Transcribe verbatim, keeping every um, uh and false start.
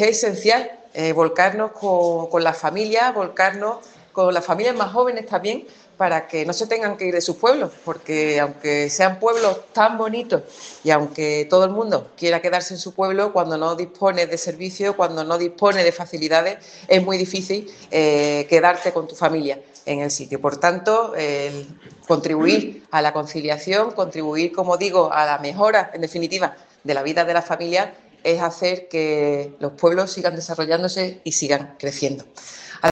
esencial eh, volcarnos con, con las familias, volcarnos con las familias más jóvenes también, para que no se tengan que ir de sus pueblos, porque aunque sean pueblos tan bonitos y aunque todo el mundo quiera quedarse en su pueblo, cuando no dispone de servicios, cuando no dispone de facilidades, es muy difícil eh, quedarte con tu familia en el sitio. Por tanto, eh, contribuir a la conciliación, contribuir, como digo, a la mejora, en definitiva, de la vida de la familia, es hacer que los pueblos sigan desarrollándose y sigan creciendo.